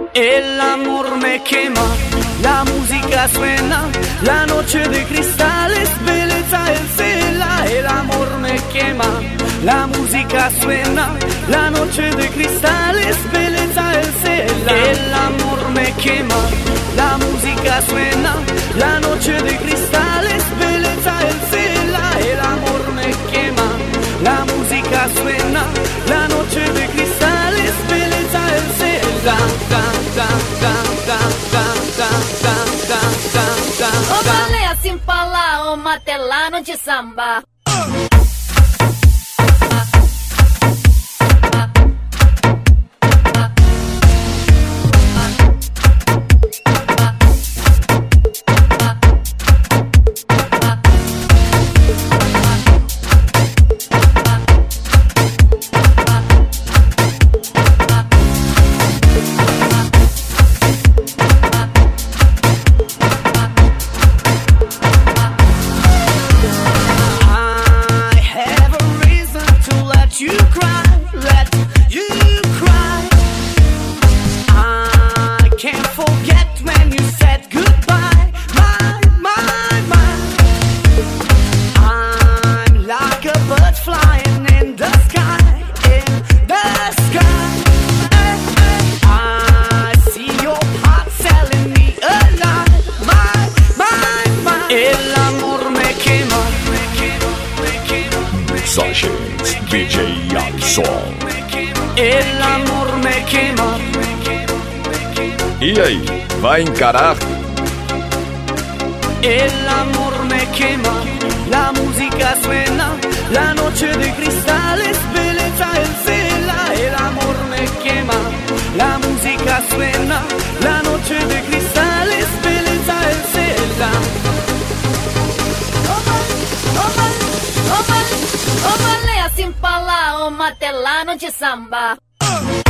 El amor me quema, la música suena, la noche de cristales, belleza el cela. El amor me quema, la música suena, la noche de cristales, belleza el cela. El amor me quema, la música suena, la noche de cristales, belleza el cela. El amor me quema, la música suena, la noche de cristales, belleza el cela. Ô baleia simpala, ô matelano de samba. DJ Alisson. El amor me quema. E aí, vai encarar? El amor me quema, la música suena, la noche de cristales, belleza el cela. El amor me quema, la música suena, la noche de cristales, belleza el cela. Ô baleia simpala, ô matelano de samba.